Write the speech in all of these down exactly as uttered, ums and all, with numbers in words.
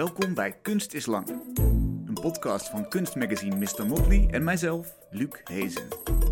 Welkom bij Kunst is Lang. Een podcast van kunstmagazine mister Motley en mijzelf, Luc Hezen.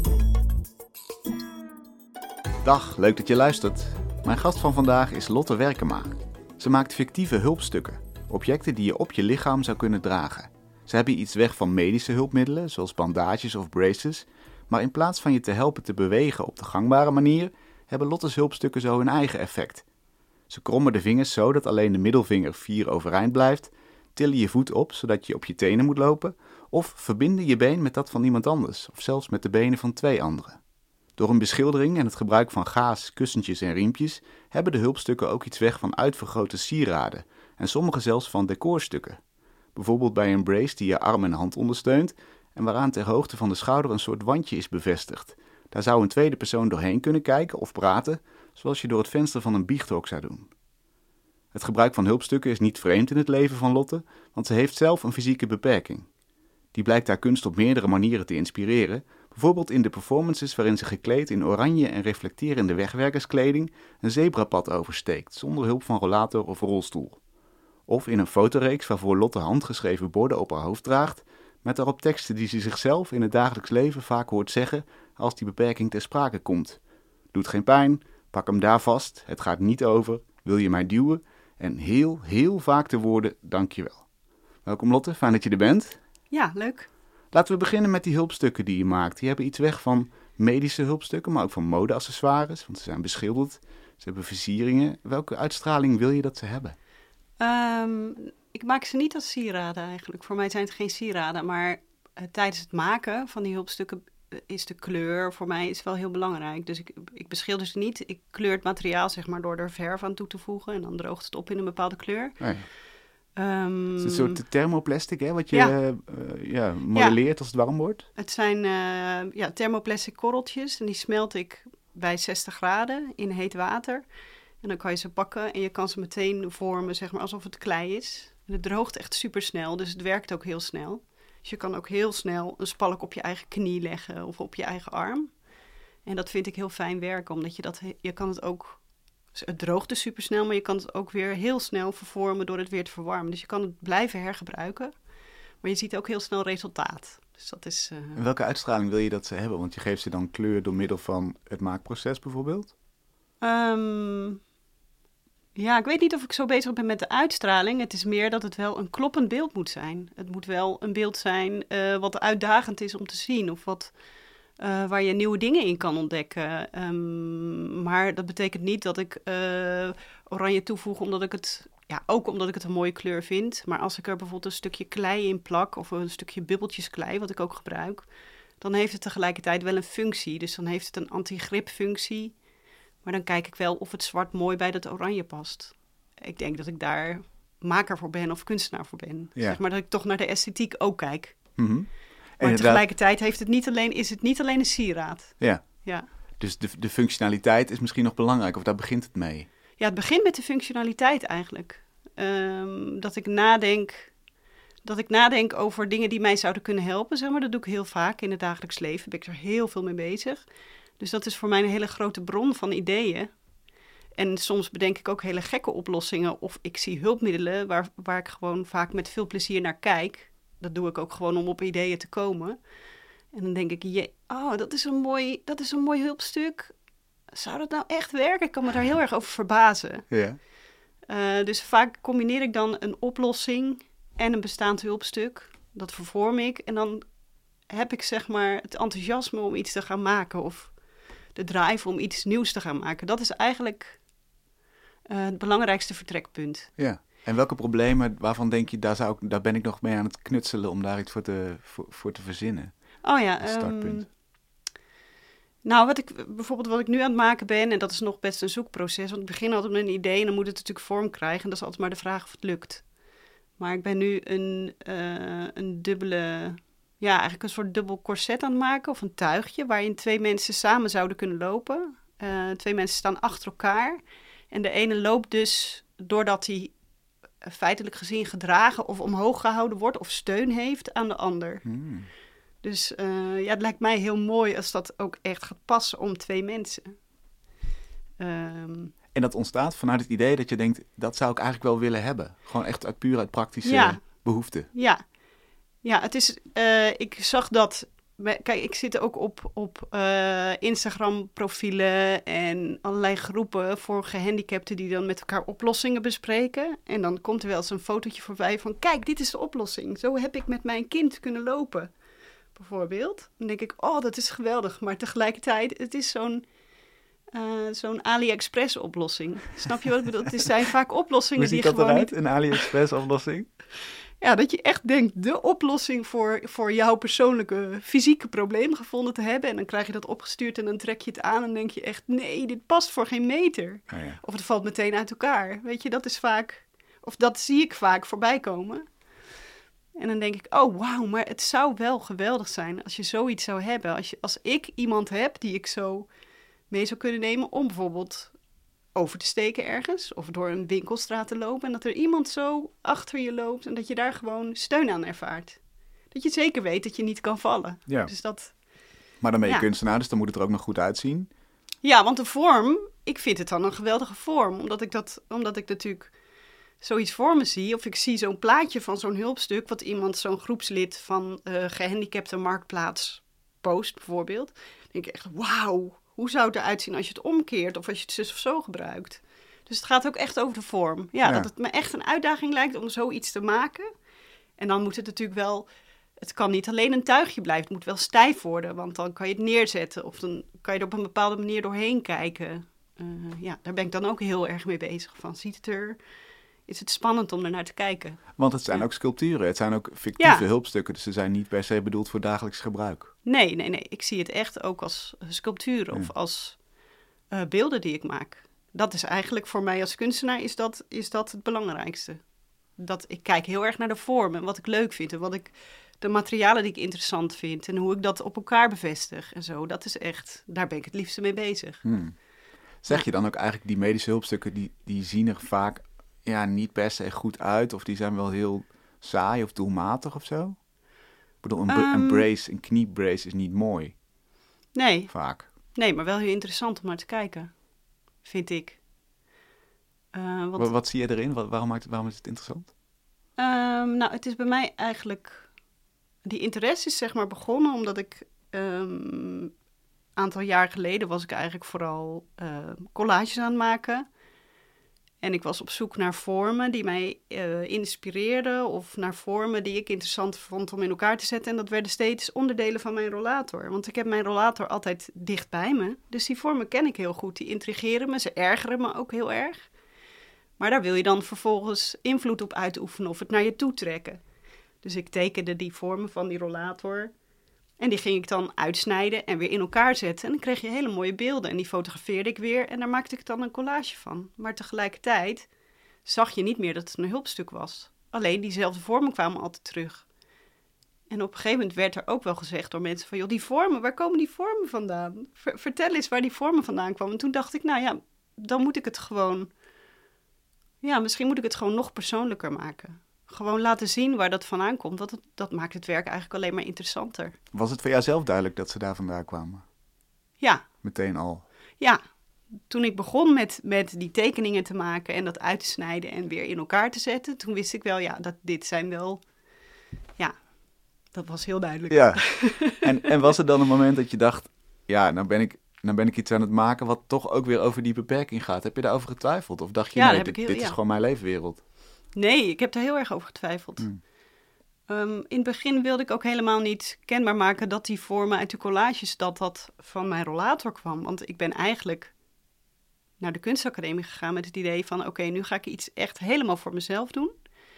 Dag, leuk dat je luistert. Mijn gast van vandaag is Lotte Werkema. Ze maakt fictieve hulpstukken, objecten die je op je lichaam zou kunnen dragen. Ze hebben iets weg van medische hulpmiddelen, zoals bandages of braces, maar in plaats van je te helpen te bewegen op de gangbare manier, hebben Lotte's hulpstukken zo hun eigen effect. Ze krommen de vingers zo dat alleen de middelvinger vier overeind blijft, tillen je voet op zodat je op je tenen moet lopen, of verbinden je been met dat van iemand anders, of zelfs met de benen van twee anderen. Door een beschildering en het gebruik van gaas, kussentjes en riempjes hebben de hulpstukken ook iets weg van uitvergrote sieraden en sommige zelfs van decorstukken. Bijvoorbeeld bij een brace die je arm en hand ondersteunt en waaraan ter hoogte van de schouder een soort wandje is bevestigd. Daar zou een tweede persoon doorheen kunnen kijken of praten, zoals je door het venster van een biechthok zou doen. Het gebruik van hulpstukken is niet vreemd in het leven van Lotte, want ze heeft zelf een fysieke beperking. Die blijkt haar kunst op meerdere manieren te inspireren, bijvoorbeeld in de performances waarin ze gekleed in oranje en reflecterende wegwerkerskleding een zebrapad oversteekt, zonder hulp van rollator of rolstoel. Of in een fotoreeks waarvoor Lotte handgeschreven borden op haar hoofd draagt, met daarop teksten die ze zichzelf in het dagelijks leven vaak hoort zeggen als die beperking ter sprake komt. Doet geen pijn, pak hem daar vast, het gaat niet over, wil je mij duwen? En heel, heel vaak de woorden dankjewel. Welkom Lotte, fijn dat je er bent. Ja, leuk. Laten we beginnen met die hulpstukken die je maakt. Die hebben iets weg van medische hulpstukken, maar ook van modeaccessoires, want ze zijn beschilderd. Ze hebben versieringen. Welke uitstraling wil je dat ze hebben? Um, ik maak ze niet als sieraden eigenlijk. Voor mij zijn het geen sieraden, maar uh, tijdens het maken van die hulpstukken is de kleur voor mij is wel heel belangrijk. Dus ik, ik beschilder ze niet. Ik kleur het materiaal zeg maar door er verf aan toe te voegen en dan droogt het op in een bepaalde kleur. Oh ja. Um, het is een soort thermoplastic, hè, wat je ja. uh, ja, modelleert ja. als het warm wordt? Het zijn uh, ja, thermoplastic korreltjes en die smelt ik bij zestig graden in heet water. En dan kan je ze pakken en je kan ze meteen vormen, zeg maar, alsof het klei is. En het droogt echt super snel, dus het werkt ook heel snel. Dus je kan ook heel snel een spalk op je eigen knie leggen of op je eigen arm. En dat vind ik heel fijn werken, omdat je dat, je kan het ook, het droogt dus super snel, maar je kan het ook weer heel snel vervormen door het weer te verwarmen. Dus je kan het blijven hergebruiken, maar je ziet ook heel snel resultaat. Dus dat is... Uh... En welke uitstraling wil je dat ze hebben? Want je geeft ze dan kleur door middel van het maakproces bijvoorbeeld? Um... Ja, ik weet niet of ik zo bezig ben met de uitstraling. Het is meer dat het wel een kloppend beeld moet zijn. Het moet wel een beeld zijn uh, wat uitdagend is om te zien. Of wat, uh, waar je nieuwe dingen in kan ontdekken. Um, maar dat betekent niet dat ik uh, oranje toevoeg omdat ik het... Ja, ook omdat ik het een mooie kleur vind. Maar als ik er bijvoorbeeld een stukje klei in plak... of een stukje bubbeltjesklei, wat ik ook gebruik... dan heeft het tegelijkertijd wel een functie. Dus dan heeft het een anti-grip-functie... Maar dan kijk ik wel of het zwart mooi bij dat oranje past. Ik denk dat ik daar maker voor ben of kunstenaar voor ben. Ja. Zeg maar dat ik toch naar de esthetiek ook kijk. Mm-hmm. En maar inderdaad... tegelijkertijd heeft het niet alleen, is het niet alleen een sieraad. Ja. Ja. Dus de, de functionaliteit is misschien nog belangrijk, of daar begint het mee? Ja, het begint met de functionaliteit eigenlijk. Um, dat ik nadenk... Dat ik nadenk over dingen die mij zouden kunnen helpen. Zeg maar. Dat doe ik heel vaak in het dagelijks leven. Ben ik er heel veel mee bezig. Dus dat is voor mij een hele grote bron van ideeën. En soms bedenk ik ook hele gekke oplossingen. Of ik zie hulpmiddelen waar, waar ik gewoon vaak met veel plezier naar kijk. Dat doe ik ook gewoon om op ideeën te komen. En dan denk ik, je, oh, dat is, een mooi, dat is een mooi hulpstuk. Zou dat nou echt werken? Ik kan me daar heel erg over verbazen. Ja. Uh, dus vaak combineer ik dan een oplossing en een bestaand hulpstuk. Dat vervorm ik en dan heb ik zeg maar het enthousiasme om iets te gaan maken of de drive om iets nieuws te gaan maken. Dat is eigenlijk uh, het belangrijkste vertrekpunt. Ja. En welke problemen, waarvan denk je, daar, zou ik, daar ben ik nog mee aan het knutselen om daar iets voor te, voor, voor te verzinnen? Oh ja. Als startpunt. Um, nou, wat ik, bijvoorbeeld wat ik nu aan het maken ben, en dat is nog best een zoekproces. Want ik begin altijd met een idee en dan moet het natuurlijk vorm krijgen. En dat is altijd maar de vraag of het lukt. Maar ik ben nu een, uh, een dubbele... Ja, eigenlijk een soort dubbel corset aan het maken of een tuigje... waarin twee mensen samen zouden kunnen lopen. Uh, twee mensen staan achter elkaar. En de ene loopt dus doordat hij uh, feitelijk gezien gedragen... of omhoog gehouden wordt of steun heeft aan de ander. Hmm. Dus uh, ja, het lijkt mij heel mooi als dat ook echt gaat passen om twee mensen. Um, En dat ontstaat vanuit het idee dat je denkt, dat zou ik eigenlijk wel willen hebben. Gewoon echt uit puur uit praktische Ja. behoefte. Ja, ja het is, uh, ik zag dat, kijk, ik zit ook op, op uh, Instagram-profielen en allerlei groepen voor gehandicapten die dan met elkaar oplossingen bespreken. En dan komt er wel eens een fotootje voorbij van, kijk, dit is de oplossing. Zo heb ik met mijn kind kunnen lopen, bijvoorbeeld. Dan denk ik, oh, dat is geweldig. Maar tegelijkertijd, het is zo'n, uh, zo'n AliExpress-oplossing. Snap je wat ik bedoel? Het zijn vaak oplossingen die gewoon... Hoe ziet dat eruit, niet... een AliExpress-oplossing? Ja, dat je echt denkt de oplossing voor, voor jouw persoonlijke fysieke probleem gevonden te hebben. En dan krijg je dat opgestuurd en dan trek je het aan en denk je echt, nee, dit past voor geen meter. Oh ja. Of het valt meteen uit elkaar. Weet je, dat is vaak, of dat zie ik vaak voorbij komen. En dan denk ik, oh wauw, maar het zou wel geweldig zijn als je zoiets zou hebben. Als, je, als ik iemand heb die ik zo mee zou kunnen nemen om bijvoorbeeld over te steken ergens of door een winkelstraat te lopen en dat er iemand zo achter je loopt en dat je daar gewoon steun aan ervaart. Dat je zeker weet dat je niet kan vallen. Ja. Dus dat, maar dan ben je ja. kunstenaar, dus dan moet het er ook nog goed uitzien. Ja, want de vorm, ik vind het dan een geweldige vorm, omdat ik, dat, omdat ik natuurlijk zoiets voor me zie, of ik zie zo'n plaatje van zo'n hulpstuk, wat iemand, zo'n groepslid van uh, gehandicapte marktplaats post bijvoorbeeld, dan denk ik echt, wauw. Hoe zou het eruit zien als je het omkeert of als je het zus of zo gebruikt? Dus het gaat ook echt over de vorm. Ja, ja, dat het me echt een uitdaging lijkt om zoiets te maken. En dan moet het natuurlijk wel... Het kan niet alleen een tuigje blijven. Het moet wel stijf worden, want dan kan je het neerzetten. Of dan kan je er op een bepaalde manier doorheen kijken. Uh, ja, daar ben ik dan ook heel erg mee bezig. Van, ziet het er... Is het spannend om er naar te kijken? Want het zijn ja. ook sculpturen. Het zijn ook fictieve ja. hulpstukken. Dus ze zijn niet per se bedoeld voor dagelijks gebruik. Nee, nee, nee. Ik zie het echt ook als sculpturen ja. of als uh, beelden die ik maak. Dat is eigenlijk voor mij als kunstenaar is dat, is dat het belangrijkste. Dat ik kijk heel erg naar de vorm en wat ik leuk vind. En wat ik, de materialen die ik interessant vind. En hoe ik dat op elkaar bevestig en zo. Dat is echt, daar ben ik het liefste mee bezig. Hmm. Zeg je dan ook eigenlijk die medische hulpstukken, die, die zien er vaak... ja, niet per se goed uit, of die zijn wel heel saai of doelmatig of zo? Ik bedoel, een, um, een brace, een kniebrace is niet mooi. Nee. Vaak. Nee, maar wel heel interessant om naar te kijken, vind ik. Uh, want, wat, wat zie je erin? Wat, waarom, maakt het, waarom is het interessant? Um, nou, het is bij mij eigenlijk... Die interesse is zeg maar begonnen omdat ik... Een um, aantal jaar geleden was ik eigenlijk vooral uh, collages aan het maken... En ik was op zoek naar vormen die mij uh, inspireerden of naar vormen die ik interessant vond om in elkaar te zetten. En dat werden steeds onderdelen van mijn rollator. Want ik heb mijn rollator altijd dicht bij me. Dus die vormen ken ik heel goed. Die intrigeren me, ze ergeren me ook heel erg. Maar daar wil je dan vervolgens invloed op uitoefenen of het naar je toe trekken. Dus ik tekende die vormen van die rollator. En die ging ik dan uitsnijden en weer in elkaar zetten. En dan kreeg je hele mooie beelden. En die fotografeerde ik weer en daar maakte ik dan een collage van. Maar tegelijkertijd zag je niet meer dat het een hulpstuk was. Alleen diezelfde vormen kwamen altijd terug. En op een gegeven moment werd er ook wel gezegd door mensen van... joh, die vormen, waar komen die vormen vandaan? Ver, vertel eens waar die vormen vandaan kwamen. En toen dacht ik, nou ja, dan moet ik het gewoon... Ja, misschien moet ik het gewoon nog persoonlijker maken. Gewoon laten zien waar dat vandaan komt. Dat, het, dat maakt het werk eigenlijk alleen maar interessanter. Was het voor jou zelf duidelijk dat ze daar vandaan kwamen? Ja. Meteen al? Ja. Toen ik begon met, met die tekeningen te maken en dat uit te snijden en weer in elkaar te zetten... toen wist ik wel, ja, dat dit zijn wel... Ja, dat was heel duidelijk. Ja. En, en was er dan een moment dat je dacht... ja, nou ben ik... Nou ben ik iets aan het maken wat toch ook weer over die beperking gaat. Heb je daarover getwijfeld? Of dacht je, ja, nee, dit, heel, dit ja. is gewoon mijn leefwereld? Nee, ik heb er heel erg over getwijfeld. Hmm. Um, in het begin wilde ik ook helemaal niet kenbaar maken dat die vormen uit de collages, dat dat van mijn rollator kwam. Want ik ben eigenlijk naar de kunstacademie gegaan met het idee van... oké, okay, nu ga ik iets echt helemaal voor mezelf doen.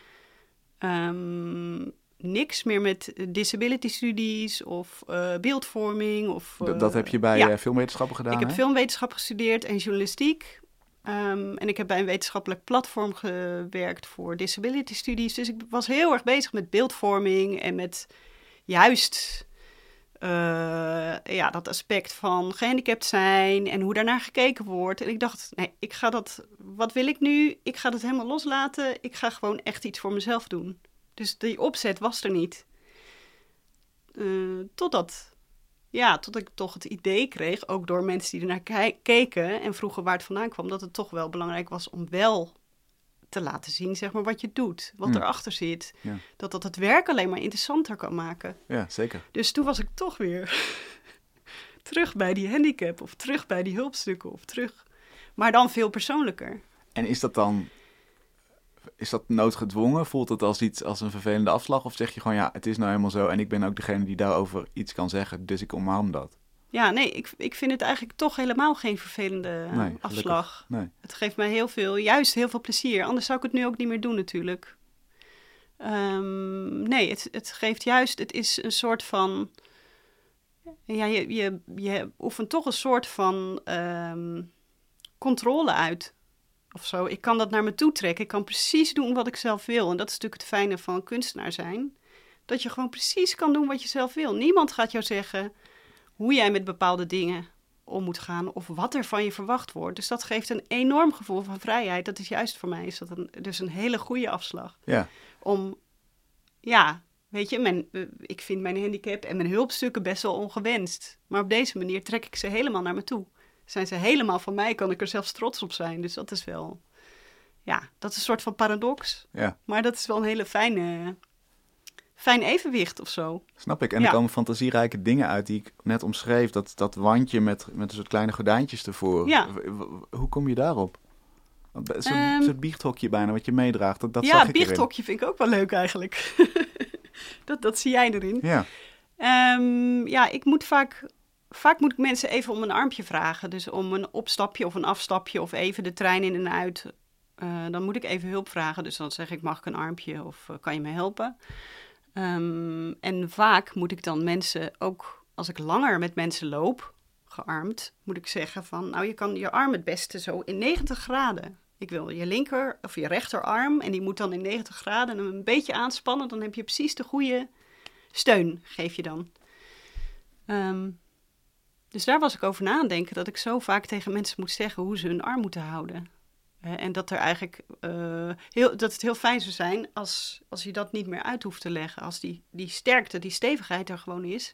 Um, niks meer met disability studies of uh, beeldvorming. Of, uh, dat, dat heb je bij ja. uh, filmwetenschappen gedaan, Ik hè? heb filmwetenschap gestudeerd en journalistiek. Um, en ik heb bij een wetenschappelijk platform gewerkt voor disability studies. Dus ik was heel erg bezig met beeldvorming en met juist uh, ja, dat aspect van gehandicapt zijn en hoe daarnaar gekeken wordt. En ik dacht, nee, ik ga dat, wat wil ik nu? Ik ga dat helemaal loslaten. Ik ga gewoon echt iets voor mezelf doen. Dus die opzet was er niet. Uh, totdat Ja, tot ik toch het idee kreeg, ook door mensen die ernaar ke- keken en vroegen waar het vandaan kwam, dat het toch wel belangrijk was om wel te laten zien, zeg maar, wat je doet, wat Hmm. erachter zit. Ja. Dat dat het werk alleen maar interessanter kan maken. Ja, zeker. Dus toen was ik toch weer terug bij die handicap of terug bij die hulpstukken of terug. Maar dan veel persoonlijker. En is dat dan, is dat noodgedwongen? Voelt het als iets, als een vervelende afslag? Of zeg je gewoon, ja, het is nou helemaal zo en ik ben ook degene die daarover iets kan zeggen, dus ik omarm dat? Ja, nee, ik, ik vind het eigenlijk toch helemaal geen vervelende uh, Nee, afslag. Nee. Het geeft mij heel veel, juist heel veel plezier. Anders zou ik het nu ook niet meer doen natuurlijk. Um, nee, het, het geeft juist, het is een soort van... Ja, je, je, je oefent toch een soort van um, controle uit. Of zo. Ik kan dat naar me toe trekken. Ik kan precies doen wat ik zelf wil. En dat is natuurlijk het fijne van kunstenaar zijn. Dat je gewoon precies kan doen wat je zelf wil. Niemand gaat jou zeggen hoe jij met bepaalde dingen om moet gaan of wat er van je verwacht wordt. Dus dat geeft een enorm gevoel van vrijheid. Dat is juist voor mij is dat een, dus een hele goede afslag. Ja. Om, ja, weet je, mijn, ik vind mijn handicap en mijn hulpstukken best wel ongewenst. Maar op deze manier trek ik ze helemaal naar me toe. Zijn ze helemaal van mij, kan ik er zelfs trots op zijn. Dus dat is wel, ja, dat is een soort van paradox. Ja. Maar dat is wel een hele fijne... Fijn evenwicht of zo. Snap ik. En ja. er komen fantasierijke dingen uit die ik net omschreef. Dat, dat wandje met, met een soort kleine gordijntjes ervoor. Ja. W- w- hoe kom je daarop? Een soort, Um, soort biechthokje bijna wat je meedraagt. Dat, dat ja, zag ik biechthokje vind ik ook wel leuk eigenlijk. dat, dat zie jij erin. erin. Ja, um, ja ik moet vaak... Vaak moet ik mensen even om een armpje vragen. Dus om een opstapje of een afstapje of even de trein in en uit. Uh, dan moet ik even hulp vragen. Dus dan zeg ik, mag ik een armpje of uh, kan je me helpen? Um, en vaak moet ik dan mensen, ook als ik langer met mensen loop, gearmd, moet ik zeggen van, nou je kan je arm het beste zo in negentig graden. Ik wil je linker of je rechterarm en die moet dan in negentig graden en een beetje aanspannen. Dan heb je precies de goede steun, geef je dan. Um, dus daar was ik over na aan denken, dat ik zo vaak tegen mensen moet zeggen hoe ze hun arm moeten houden. Uh, en dat er eigenlijk uh, heel, dat het heel fijn zou zijn als, als je dat niet meer uit hoeft te leggen. Als die, die sterkte, die stevigheid er gewoon is.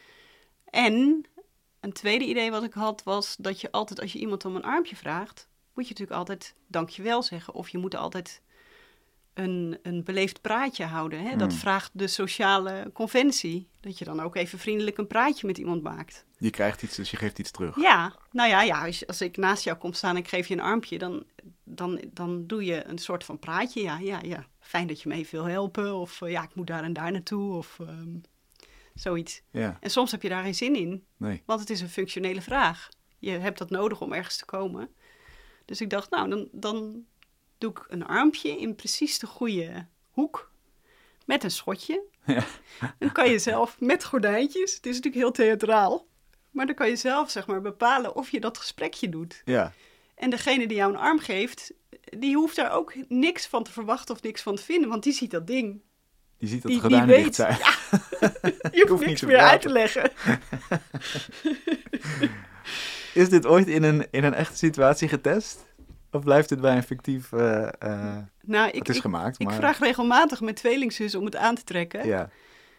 En een tweede idee wat ik had was dat je altijd, als je iemand om een armpje vraagt, moet je natuurlijk altijd dankjewel zeggen. Of je moet altijd een, een beleefd praatje houden. Hè? Mm. Dat vraagt de sociale conventie. Dat je dan ook even vriendelijk een praatje met iemand maakt. Je krijgt iets, dus je geeft iets terug. Ja, nou ja, ja als, als ik naast jou kom staan en ik geef je een armpje, dan, dan, dan doe je een soort van praatje. Ja, ja, ja. Fijn dat je me even wil helpen. Of uh, ja, ik moet daar en daar naartoe. Of um, zoiets. Ja. En soms heb je daar geen zin in. Nee. Want het is een functionele vraag. Je hebt dat nodig om ergens te komen. Dus ik dacht, nou, dan, dan doe ik een armpje in precies de goede hoek. Met een schotje. Ja. Dan kan je zelf met gordijntjes. Het is natuurlijk heel theatraal. Maar dan kan je zelf, zeg maar, bepalen of je dat gesprekje doet. Ja. En degene die jou een arm geeft, die hoeft daar ook niks van te verwachten of niks van te vinden. Want die ziet dat ding. Die ziet dat die, de gordijnen dicht zijn. Ja. Je hoeft niks meer uit te leggen. Is dit ooit in een, in een echte situatie getest? Of blijft dit bij een fictief... Uh, uh, nou, ik, het is ik, gemaakt, ik maar... vraag regelmatig mijn tweelingzus om het aan te trekken. Ja.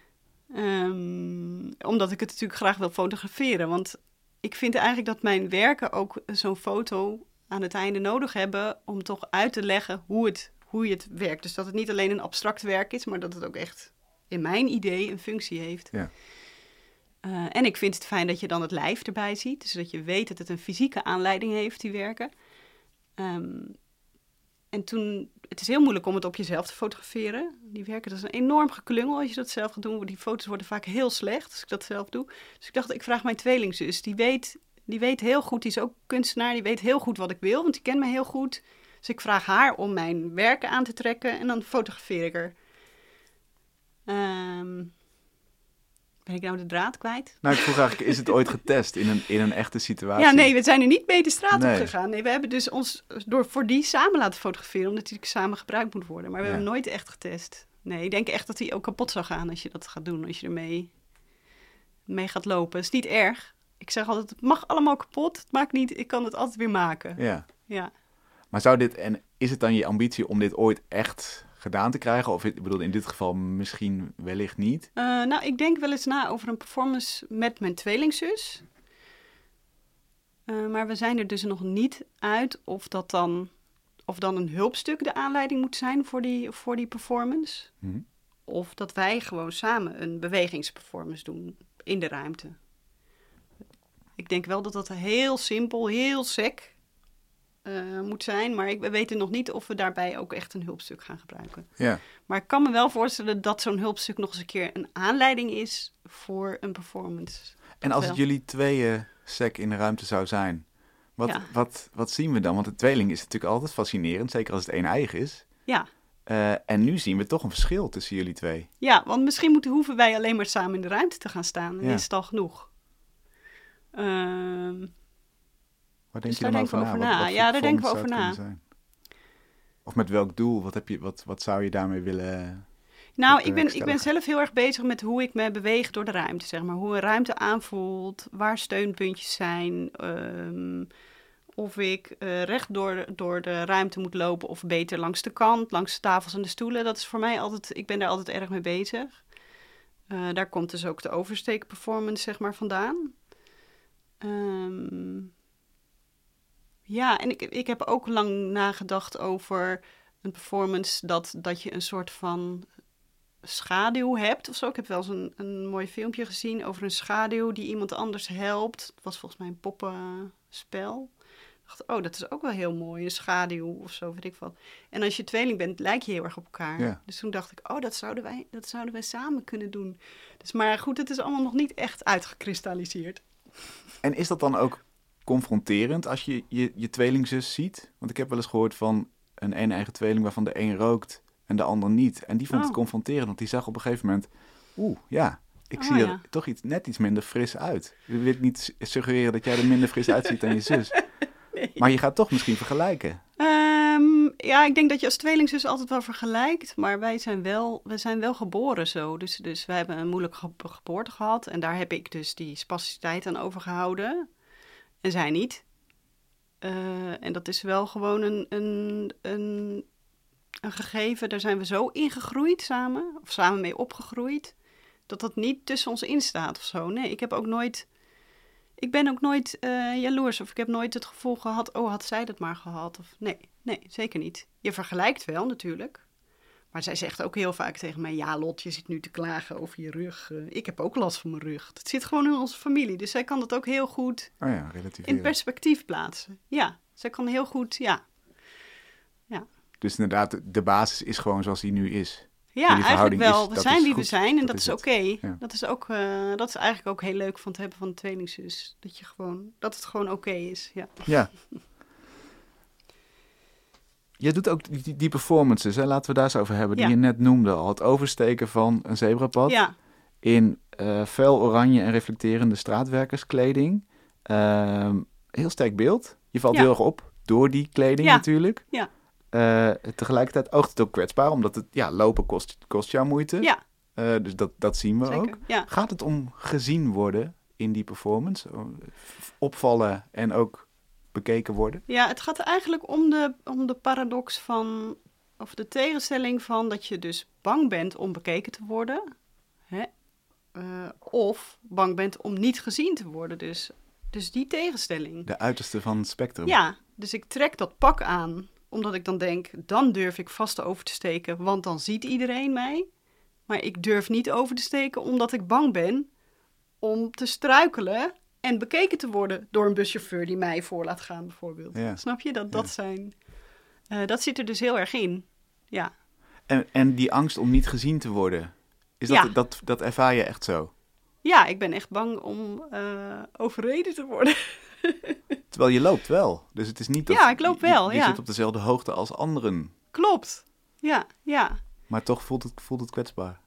Um, omdat ik het natuurlijk graag wil fotograferen. Want ik vind eigenlijk dat mijn werken ook zo'n foto aan het einde nodig hebben om toch uit te leggen hoe het, hoe het werkt. Dus dat het niet alleen een abstract werk is, maar dat het ook echt in mijn idee een functie heeft. Ja. Uh, en ik vind het fijn dat je dan het lijf erbij ziet. Dus dat je weet dat het een fysieke aanleiding heeft, die werken. Um, en toen, het is heel moeilijk om het op jezelf te fotograferen. Die werken, dat is een enorm geklungel als je dat zelf gaat doen. Die foto's worden vaak heel slecht als ik dat zelf doe. Dus ik dacht, ik vraag mijn tweelingzus. Die weet, die weet heel goed, die is ook kunstenaar. Die weet heel goed wat ik wil, want die kent mij heel goed. Dus ik vraag haar om mijn werken aan te trekken en dan fotografeer ik er. Um, ben ik nou de draad kwijt? Nou, ik vroeg eigenlijk, is het ooit getest in een, in een echte situatie? Ja, nee, we zijn er niet mee de straat nee. op gegaan. Nee, we hebben dus ons door voor die samen laten fotograferen, omdat die samen gebruikt moet worden. Maar we ja. hebben hem nooit echt getest. Nee, ik denk echt dat hij ook kapot zou gaan als je dat gaat doen, als je ermee mee gaat lopen. Het is niet erg. Ik zeg altijd, het mag allemaal kapot. Het maakt niet, ik kan het altijd weer maken. Ja. Ja. Maar zou dit, en is het dan je ambitie om dit ooit echt gedaan te krijgen? Of ik bedoel, in dit geval misschien wellicht niet. Uh, nou, ik denk wel eens na over een performance met mijn tweelingzus. Uh, maar we zijn er dus nog niet uit of dat dan, of dan een hulpstuk de aanleiding moet zijn voor die, voor die performance. Mm-hmm. Of dat wij gewoon samen een bewegingsperformance doen in de ruimte. Ik denk wel dat dat heel simpel, heel sec uh, moet zijn. Maar ik, we weten nog niet of we daarbij ook echt een hulpstuk gaan gebruiken. Ja. Maar ik kan me wel voorstellen dat zo'n hulpstuk nog eens een keer een aanleiding is voor een performance. En als het jullie tweeën sec in de ruimte zou zijn, wat, ja. wat, wat zien we dan? Want de tweeling is natuurlijk altijd fascinerend, zeker als het één eigen is. Ja. Uh, en nu zien we toch een verschil tussen jullie twee. Ja, want misschien moeten, hoeven wij alleen maar samen in de ruimte te gaan staan. En ja. is het al genoeg. Uh, Waar denk dus je dan over na? Over wat, na? wat ja, daar denken we over na. Zijn? Of met welk doel? Wat, heb je, wat, wat zou je daarmee willen... Nou, ik ben, ik ben zelf heel erg bezig met hoe ik me beweeg door de ruimte, zeg maar. Hoe een ruimte aanvoelt, waar steunpuntjes zijn... Um, Of ik uh, recht door, door de ruimte moet lopen of beter langs de kant, langs de tafels en de stoelen. Dat is voor mij altijd, ik ben daar altijd erg mee bezig. Uh, daar komt dus ook de oversteekperformance, zeg maar, vandaan. Um, ja, en ik, ik heb ook lang nagedacht over een performance dat, dat je een soort van schaduw hebt of zo. Ik heb wel eens een, een mooi filmpje gezien over een schaduw die iemand anders helpt. Het was volgens mij een poppenspel. Ik dacht, oh, dat is ook wel heel mooi, een schaduw of zo, weet ik wat. En als je tweeling bent, lijk je heel erg op elkaar. Ja. Dus toen dacht ik, oh, dat zouden wij, dat zouden wij samen kunnen doen. Dus, maar goed, het is allemaal nog niet echt uitgekristalliseerd. En is dat dan ook confronterend als je je, je tweelingzus ziet? Want ik heb wel eens gehoord van een een-eigen tweeling waarvan de een rookt en de ander niet. En die vond oh. het confronterend, want die zag op een gegeven moment, oeh, ja... Ik oh, zie er ja. toch iets, net iets minder fris uit. Je wilt niet suggereren dat jij er minder fris uitziet dan je zus. Nee. Maar je gaat toch misschien vergelijken. Um, ja, ik denk dat je als tweelingzus altijd wel vergelijkt. Maar wij zijn wel, we zijn wel geboren zo. Dus, dus wij hebben een moeilijke ge- geboorte gehad. En daar heb ik dus die spasticiteit aan overgehouden. En zij niet. Uh, en dat is wel gewoon een, een, een, een gegeven. Daar zijn we zo ingegroeid samen. Of samen mee opgegroeid. Dat dat niet tussen ons in staat of zo. Nee, ik heb ook nooit... Ik ben ook nooit uh, jaloers. Of ik heb nooit het gevoel gehad... Oh, had zij dat maar gehad? Of nee, nee, zeker niet. Je vergelijkt wel natuurlijk. Maar zij zegt ook heel vaak tegen mij... Ja, Lot, je zit nu te klagen over je rug. Uh, ik heb ook last van mijn rug. Dat zit gewoon in onze familie. Dus zij kan dat ook heel goed... Oh ja, relativeren. In perspectief plaatsen. Ja, zij kan heel goed... Ja. ja. Dus inderdaad, de basis is gewoon zoals die nu is. Ja, eigenlijk wel. Is, we zijn wie we zijn en dat, dat is, is oké. Okay. Ja. Dat is ook, uh, dat is eigenlijk ook heel leuk van het hebben van een tweelingzus. Dat je gewoon, dat het gewoon oké okay is. Ja. ja. Je doet ook die, die performances, hè? Laten we daar eens over hebben, die ja. je net noemde al. Het oversteken van een zebrapad ja. in uh, fel oranje en reflecterende straatwerkerskleding. Uh, heel sterk beeld. Je valt ja. heel erg op door die kleding ja. natuurlijk. Ja. Uh, tegelijkertijd oogt het ook kwetsbaar, omdat het ja, lopen kost, kost jou moeite. Ja. Uh, dus dat, dat zien we Zeker, ook. Ja. Gaat het om gezien worden in die performance? Opvallen en ook bekeken worden? Ja, het gaat eigenlijk om de, om de paradox van, of de tegenstelling van dat je dus bang bent om bekeken te worden. Hè? Uh, of bang bent om niet gezien te worden. Dus, dus die tegenstelling. De uiterste van het spectrum. Ja, dus ik trek dat pak aan. Omdat ik dan denk, dan durf ik vast over te steken, want dan ziet iedereen mij. Maar ik durf niet over te steken omdat ik bang ben om te struikelen en bekeken te worden door een buschauffeur die mij voor laat gaan, bijvoorbeeld. Ja. Snap je? Dat, dat, ja. zijn, uh, dat zit er dus heel erg in. Ja. En, en die angst om niet gezien te worden, is dat, ja. dat, dat ervaar je echt zo? Ja, ik ben echt bang om uh, overreden te worden. Terwijl je loopt wel. Dus het is niet dat... Ja, ik loop wel, Je, je ja. zit op dezelfde hoogte als anderen. Klopt. Ja, ja. Maar toch voelt het, voelt het kwetsbaar.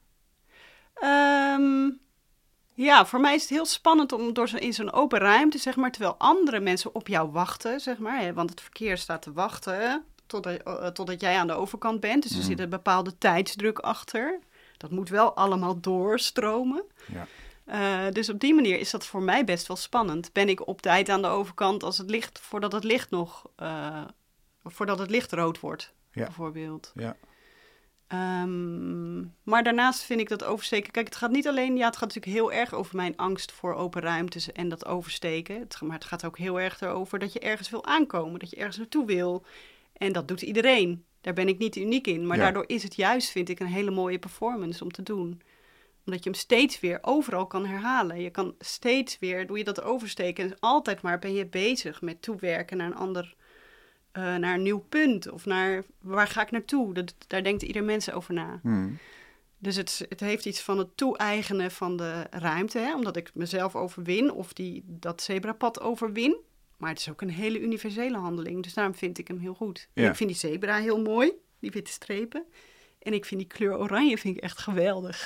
Um, ja, voor mij is het heel spannend om door zo, in zo'n open ruimte, zeg maar, terwijl andere mensen op jou wachten, zeg maar. Hè, want het verkeer staat te wachten totdat, uh, totdat jij aan de overkant bent. Dus er mm. zit een bepaalde tijdsdruk achter. Dat moet wel allemaal doorstromen. Ja. Uh, dus op die manier is dat voor mij best wel spannend. Ben ik op tijd aan de overkant als het licht, voordat het licht nog, uh, voordat het licht rood wordt, ja. bijvoorbeeld. Ja. Um, maar daarnaast vind ik dat oversteken... Kijk, het gaat niet alleen... Ja, het gaat natuurlijk heel erg over mijn angst voor open ruimtes en dat oversteken. Het, maar het gaat ook heel erg erover dat je ergens wil aankomen. Dat je ergens naartoe wil. En dat doet iedereen. Daar ben ik niet uniek in. Maar ja. daardoor is het juist, vind ik, een hele mooie performance om te doen. Omdat je hem steeds weer overal kan herhalen. Je kan steeds weer, doe je dat oversteken. En altijd maar ben je bezig met toewerken naar een ander... Uh, naar een nieuw punt of naar waar ga ik naartoe. Dat, daar denkt ieder mens over na. Hmm. Dus het, het heeft iets van het toe-eigenen van de ruimte. Hè? Omdat ik mezelf overwin of die, dat zebrapad overwin. Maar het is ook een hele universele handeling. Dus daarom vind ik hem heel goed. Ja. Ik vind die zebra heel mooi. Die witte strepen. En ik vind die kleur oranje vind ik echt geweldig.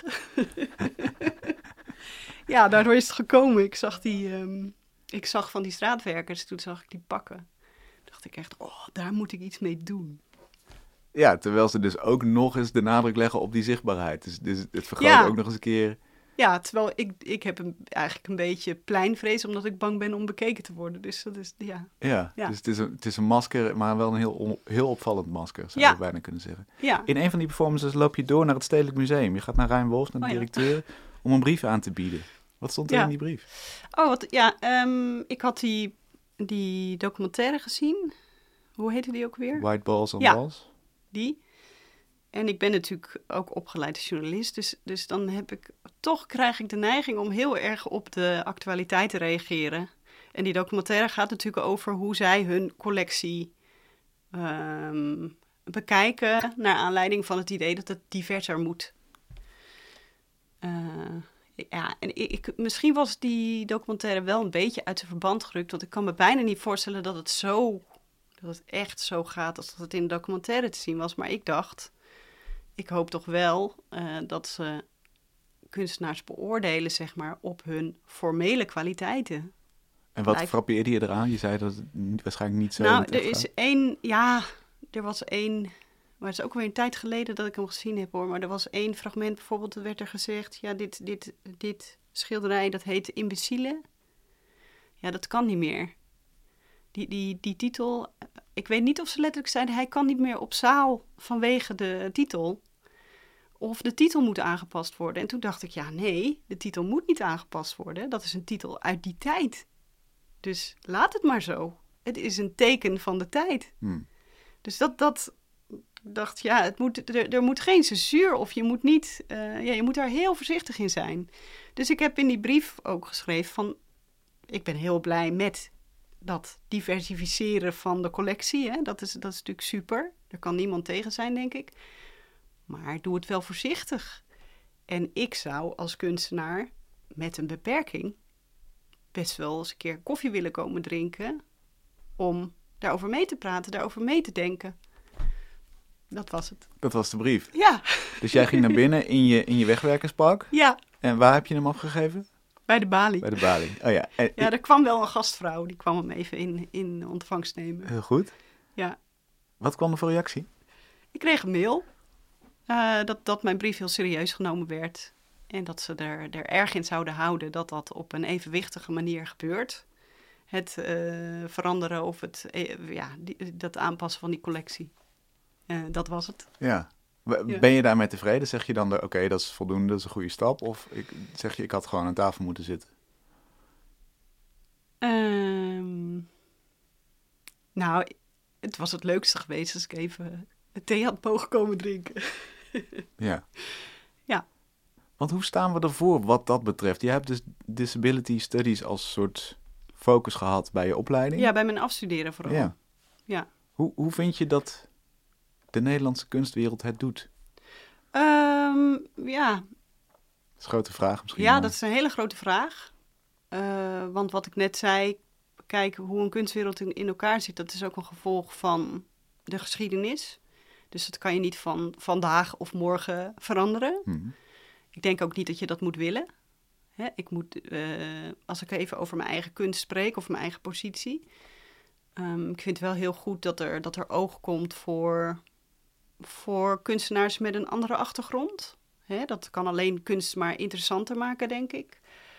Ja, daardoor is het gekomen. Ik zag, die, um, ik zag van die straatwerkers. Toen zag ik die pakken. Dacht ik echt, oh, daar moet ik iets mee doen. Ja, terwijl ze dus ook nog eens de nadruk leggen op die zichtbaarheid. Dus, dus het vergroot ja. ook nog eens een keer... Ja, terwijl ik, ik heb een, eigenlijk een beetje pleinvrees, omdat ik bang ben om bekeken te worden. Dus dat is, ja. Ja, ja. Dus het is, een, het is een masker, maar wel een heel, heel opvallend masker, zou ja. je bijna kunnen zeggen. Ja. In een van die performances loop je door naar het Stedelijk Museum. Je gaat naar Rijn Wolfs, naar de oh, directeur, ja. om een brief aan te bieden. Wat stond er ja. in die brief? Oh, wat, ja, um, ik had die, die documentaire gezien. Hoe heette die ook weer? White Balls on ja, Balls. Die. En ik ben natuurlijk ook opgeleid als journalist. Dus, dus dan heb ik, toch krijg ik de neiging om heel erg op de actualiteit te reageren. En die documentaire gaat natuurlijk over hoe zij hun collectie um, bekijken. Naar aanleiding van het idee dat het diverser moet. Uh, ja, en ik, misschien was die documentaire wel een beetje uit zijn verband gerukt. Want ik kan me bijna niet voorstellen dat het zo... dat het echt zo gaat als dat het in de documentaire te zien was. Maar ik dacht, ik hoop toch wel uh, dat ze kunstenaars beoordelen, zeg maar, op hun formele kwaliteiten. En wat Lijkt... frappeerde je eraan? Je zei dat het niet, waarschijnlijk niet zo... Nou, er is één, ja, er was één, maar het is ook weer een tijd geleden dat ik hem gezien heb, hoor. Maar er was één fragment, bijvoorbeeld, er werd er gezegd, ja, dit, dit, dit schilderij, dat heet Imbecile. Ja, dat kan niet meer. Die, die, die titel, ik weet niet of ze letterlijk zeiden... hij kan niet meer op zaal vanwege de titel. Of de titel moet aangepast worden. En toen dacht ik, ja nee, de titel moet niet aangepast worden. Dat is een titel uit die tijd. Dus laat het maar zo. Het is een teken van de tijd. Hmm. Dus dat, dat dacht, ja, het moet, er, er moet geen censuur... of je moet niet, uh, ja, je moet daar heel voorzichtig in zijn. Dus ik heb in die brief ook geschreven van... ik ben heel blij met... dat diversificeren van de collectie, hè? Dat is, dat is natuurlijk super. Daar kan niemand tegen zijn, denk ik. Maar doe het wel voorzichtig. En ik zou als kunstenaar met een beperking... best wel eens een keer koffie willen komen drinken... om daarover mee te praten, daarover mee te denken. Dat was het. Dat was de brief? Ja. Dus jij ging naar binnen in je, in je wegwerkerspak? Ja. En waar heb je hem afgegeven? Bij de balie. Bij de balie, oh ja. En, ja, er kwam wel een gastvrouw, die kwam hem even in, in ontvangst nemen. Heel goed. Ja. Wat kwam er voor reactie? Ik kreeg een mail uh, dat, dat mijn brief heel serieus genomen werd. En dat ze er, er erg in zouden houden dat dat op een evenwichtige manier gebeurt. Het uh, veranderen of het, uh, ja, die, dat aanpassen van die collectie. Uh, dat was het. Ja. Ben je daarmee tevreden? Zeg je dan, oké, okay, dat is voldoende, dat is een goede stap? Of ik, zeg je, ik had gewoon aan tafel moeten zitten? Um, nou, het was het leukste geweest als ik even thee had mogen komen drinken. Ja. Ja. Want hoe staan we ervoor wat dat betreft? Je hebt dus disability studies als soort focus gehad bij je opleiding. Ja, bij mijn afstuderen vooral. Ja. Ja. Hoe, hoe vind je dat de Nederlandse kunstwereld het doet? Um, ja. Dat is een grote vraag misschien. Ja, maar... dat is een hele grote vraag. Uh, want wat ik net zei, kijk hoe een kunstwereld in, in elkaar zit, dat is ook een gevolg van de geschiedenis. Dus dat kan je niet van vandaag of morgen veranderen. Hmm. Ik denk ook niet dat je dat moet willen. Hè, ik moet, uh, als ik even over mijn eigen kunst spreek of mijn eigen positie. Um, ik vind het wel heel goed dat er, dat er oog komt voor, voor kunstenaars met een andere achtergrond. Hè, dat kan alleen kunst maar interessanter maken, denk ik.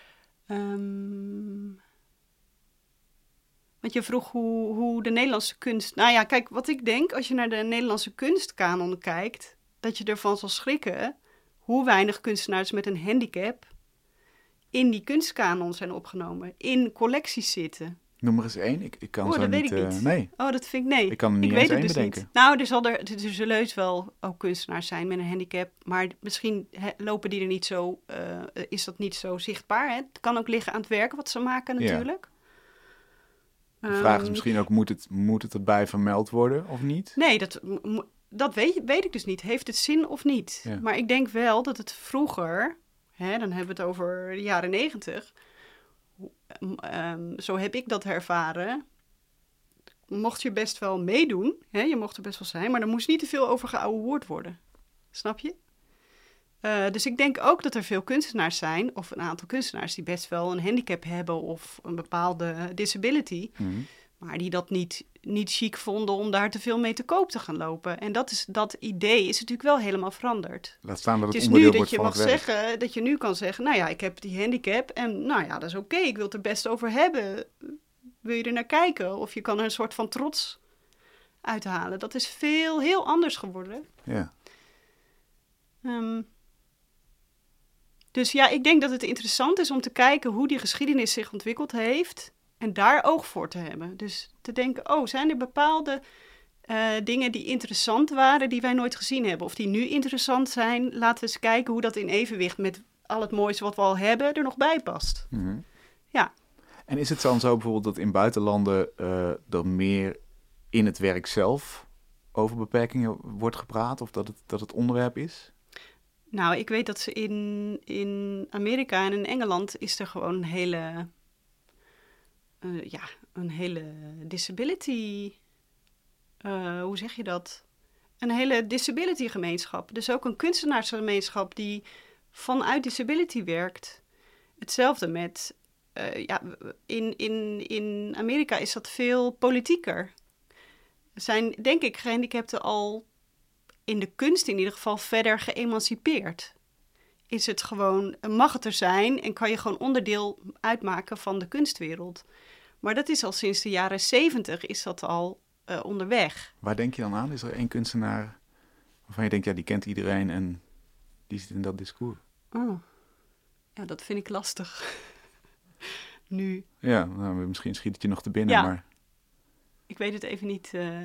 Um, want je vroeg hoe, hoe de Nederlandse kunst... Nou ja, kijk, wat ik denk, als je naar de Nederlandse kunstkanon kijkt... dat je ervan zal schrikken hoe weinig kunstenaars met een handicap in die kunstkanon zijn opgenomen, in collecties zitten. Noem er eens één. Ik, ik kan Oh, zo dat niet... weet ik uh, niet. nee. Oh, dat vind ik nee. Ik kan er niet ik eens weet één het dus bedenken. niet. Nou, er, zal er, er zullen heus wel ook kunstenaars zijn met een handicap, maar misschien he, lopen die er niet zo, uh, is dat niet zo zichtbaar. Hè? Het kan ook liggen aan het werk wat ze maken natuurlijk. Ja. De vraag is misschien ook, moet het, moet het erbij vermeld worden of niet? Nee, dat, dat weet, weet ik dus niet. Heeft het zin of niet? Ja. Maar ik denk wel dat het vroeger, hè, dan hebben we het over de jaren negentig, um, zo heb ik dat ervaren, mocht je best wel meedoen, hè, je mocht er best wel zijn, maar er moest niet te veel over geouwehoerd worden. Snap je? Uh, dus ik denk ook dat er veel kunstenaars zijn, of een aantal kunstenaars die best wel een handicap hebben of een bepaalde disability, Mm-hmm. maar die dat niet, niet chic vonden om daar te veel mee te koop te gaan lopen. En dat, is, dat idee is natuurlijk wel helemaal veranderd. Laat staan dat het, het is onderdeel nu wordt dat je van mag het werk. zeggen, dat je nu kan zeggen, nou ja, ik heb die handicap en nou ja, dat is oké, okay, ik wil het er best over hebben. Wil je er naar kijken? Of je kan er een soort van trots uithalen. Dat is veel, heel anders geworden. Ja. Um, dus ja, ik denk dat het interessant is om te kijken hoe die geschiedenis zich ontwikkeld heeft en daar oog voor te hebben. Dus te denken, oh, zijn er bepaalde uh, dingen die interessant waren die wij nooit gezien hebben? Of die nu interessant zijn? Laten we eens kijken hoe dat in evenwicht met al het moois wat we al hebben er nog bij past. Mm-hmm. Ja. En is het dan zo bijvoorbeeld dat in buitenlanden uh, er meer in het werk zelf over beperkingen wordt gepraat? Of dat het, dat het onderwerp is? Nou, ik weet dat ze in, in Amerika en in Engeland is er gewoon een hele, uh, ja, een hele disability, uh, hoe zeg je dat? Een hele disability gemeenschap. Dus ook een kunstenaarsgemeenschap die vanuit disability werkt. Hetzelfde met, uh, ja, in, in, in Amerika is dat veel politieker. Zijn, denk ik, gehandicapten al in de kunst in ieder geval verder geëmancipeerd. Is het gewoon, mag het er zijn en kan je gewoon onderdeel uitmaken van de kunstwereld. Maar dat is al sinds de jaren zeventig is dat al uh, onderweg. Waar denk je dan aan? Is er één kunstenaar waarvan je denkt, ja, die kent iedereen en die zit in dat discours? Oh. Ja, dat vind ik lastig. Nu. Ja, nou, misschien schiet het je nog te binnen, ja. maar... Ik weet het even niet... Uh...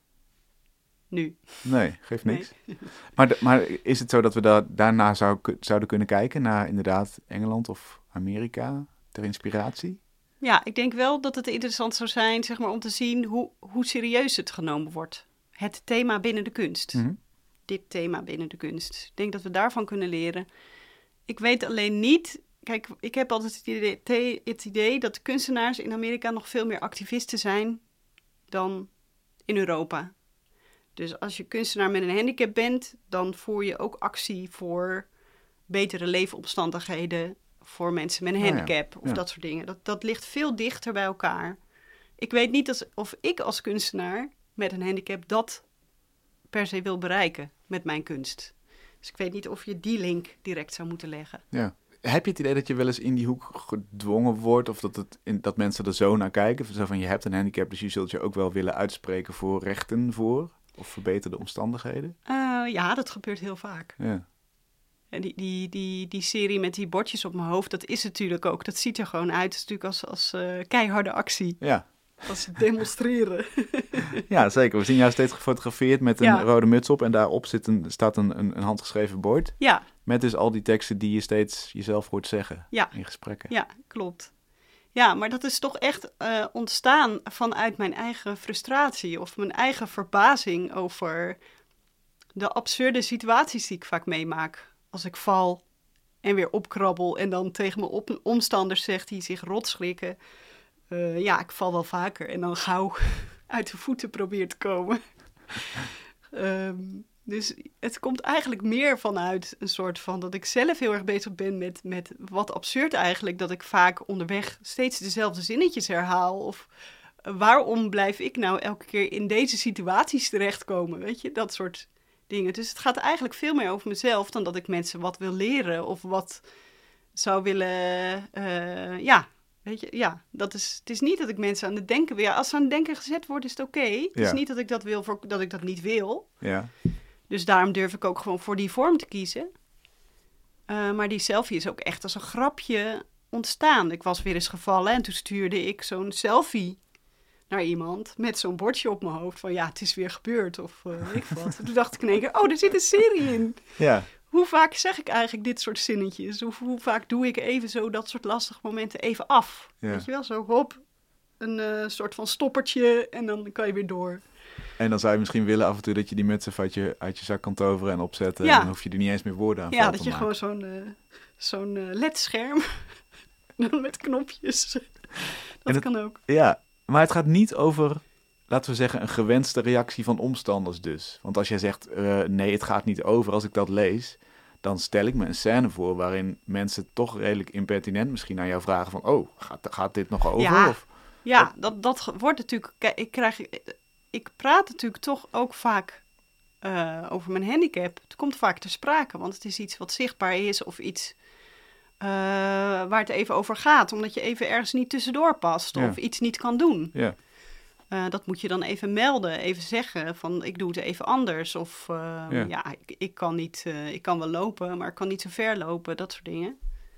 Nu. Nee, geeft niks. Nee. Maar, de, maar is het zo dat we da- daarna zou, zouden kunnen kijken naar inderdaad Engeland of Amerika ter inspiratie? Ja, ik denk wel dat het interessant zou zijn, zeg maar, om te zien hoe, hoe serieus het genomen wordt. Het thema binnen de kunst. Mm-hmm. Dit thema binnen de kunst. Ik denk dat we daarvan kunnen leren. Ik weet alleen niet... Kijk, ik heb altijd het idee, het idee dat kunstenaars in Amerika nog veel meer activisten zijn dan in Europa. Dus als je kunstenaar met een handicap bent, dan voer je ook actie voor betere leefomstandigheden voor mensen met een handicap. Oh ja. Of ja. dat soort dingen. Dat, dat ligt veel dichter bij elkaar. Ik weet niet als, of ik als kunstenaar met een handicap dat per se wil bereiken met mijn kunst. Dus ik weet niet of je die link direct zou moeten leggen. Ja. Heb je het idee dat je wel eens in die hoek gedwongen wordt of dat, het in, dat mensen er zo naar kijken? Zo van, je hebt een handicap, dus je zult je ook wel willen uitspreken voor rechten voor? Of verbeterde omstandigheden? Uh, ja, dat gebeurt heel vaak. Ja. En die, die, die, die serie met die bordjes op mijn hoofd, dat is natuurlijk ook. Dat ziet er gewoon uit. Het is natuurlijk als, als uh, keiharde actie. Ja. Als demonstreren. Ja, zeker. We zien jou steeds gefotografeerd met een ja. rode muts op. En daarop zit een, staat een, een, een handgeschreven bord. Ja. Met dus al die teksten die je steeds jezelf hoort zeggen ja. in gesprekken. Ja, klopt. Ja, maar dat is toch echt uh, ontstaan vanuit mijn eigen frustratie of mijn eigen verbazing over de absurde situaties die ik vaak meemaak. Als ik val en weer opkrabbel en dan tegen mijn op- omstanders zegt die zich rot schrikken. Uh, ja, ik val wel vaker en dan gauw uit de voeten probeer te komen. um, dus het komt eigenlijk meer vanuit een soort van dat ik zelf heel erg bezig ben met, met wat absurd eigenlijk. Dat ik vaak onderweg steeds dezelfde zinnetjes herhaal. Of uh, waarom blijf ik nou elke keer in deze situaties terechtkomen? Weet je, dat soort dingen. Dus het gaat eigenlijk veel meer over mezelf dan dat ik mensen wat wil leren. Of wat zou willen, uh, ja... Weet je, ja, dat is, het is niet dat ik mensen aan het denken wil. Ja, als ze aan het denken gezet worden, is het oké. Okay. Het ja. is niet dat ik dat wil, voor, dat ik dat niet wil. Ja. Dus daarom durf ik ook gewoon voor die vorm te kiezen. Uh, maar die selfie is ook echt als een grapje ontstaan. Ik was weer eens gevallen en toen stuurde ik zo'n selfie naar iemand met zo'n bordje op mijn hoofd van ja, het is weer gebeurd of uh, weet ik wat. Toen dacht ik in één keer, oh, er zit een serie in. Ja. Hoe vaak zeg ik eigenlijk dit soort zinnetjes? Hoe, hoe vaak doe ik even zo dat soort lastige momenten even af? Ja. Weet je wel, zo hop, een uh, soort van stoppertje en dan kan je weer door. En dan zou je misschien willen af en toe dat je die muts even uit je, uit je zak kan toveren en opzetten. Ja. En dan hoef je er niet eens meer woorden aan ja, te dat je maken. gewoon zo'n, uh, zo'n uh, L E D-scherm met knopjes. dat het, kan ook. Ja, maar het gaat niet over, laten we zeggen, een gewenste reactie van omstanders dus. Want als jij zegt, uh, nee, het gaat niet over, als ik dat lees, dan stel ik me een scène voor waarin mensen toch redelijk impertinent misschien aan jou vragen van, oh, gaat, gaat dit nog over? Ja, of, ja dat, dat wordt natuurlijk, kijk, ik krijg... Ik praat natuurlijk toch ook vaak uh, over mijn handicap. Het komt vaak ter sprake, want het is iets wat zichtbaar is of iets uh, waar het even over gaat. Omdat je even ergens niet tussendoor past ja. of iets niet kan doen. Ja. Uh, dat moet je dan even melden, even zeggen van ik doe het even anders. Of uh, ja, ja ik, ik kan niet, uh, ik kan wel lopen, maar ik kan niet zo ver lopen, dat soort dingen.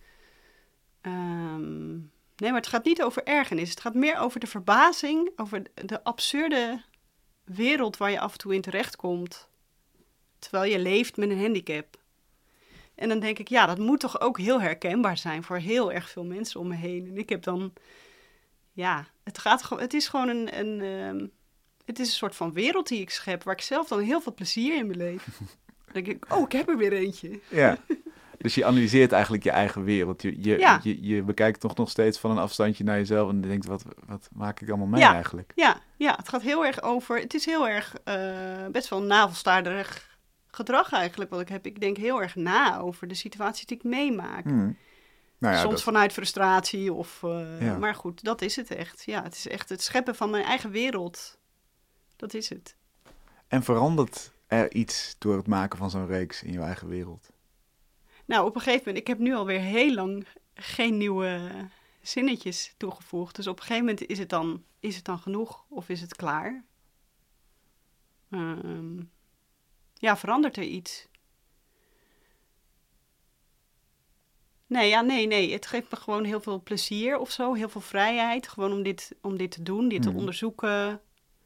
Um, nee, maar het gaat niet over ergernis. Het gaat meer over de verbazing, over de absurde wereld waar je af en toe in terechtkomt, terwijl je leeft met een handicap. En dan denk ik, ja, dat moet toch ook heel herkenbaar zijn voor heel erg veel mensen om me heen. En ik heb dan, ja, het gaat, het is gewoon een, een um, het is een soort van wereld die ik schep, waar ik zelf dan heel veel plezier in beleef. Dan denk ik, oh, ik heb er weer eentje. Ja, dus je analyseert eigenlijk je eigen wereld. Je, je, ja. je, je bekijkt toch nog steeds van een afstandje naar jezelf en denkt, wat, wat maak ik allemaal mee ja. eigenlijk? Ja, ja, het gaat heel erg over, het is heel erg, uh, best wel navelstaarderig gedrag eigenlijk wat ik heb. Ik denk heel erg na over de situaties die ik meemaak. Hmm. Nou ja, Soms dat... vanuit frustratie of, uh, ja. maar goed, dat is het echt. Ja, het is echt het scheppen van mijn eigen wereld. Dat is het. En verandert er iets door het maken van zo'n reeks in je eigen wereld? Nou, op een gegeven moment, ik heb nu alweer heel lang geen nieuwe zinnetjes toegevoegd. Dus op een gegeven moment is het dan, is het dan genoeg of is het klaar? Um, ja, verandert er iets? Nee, ja, nee, nee. Het geeft me gewoon heel veel plezier of zo. Heel veel vrijheid. Gewoon om dit, om dit te doen, dit hmm. te onderzoeken.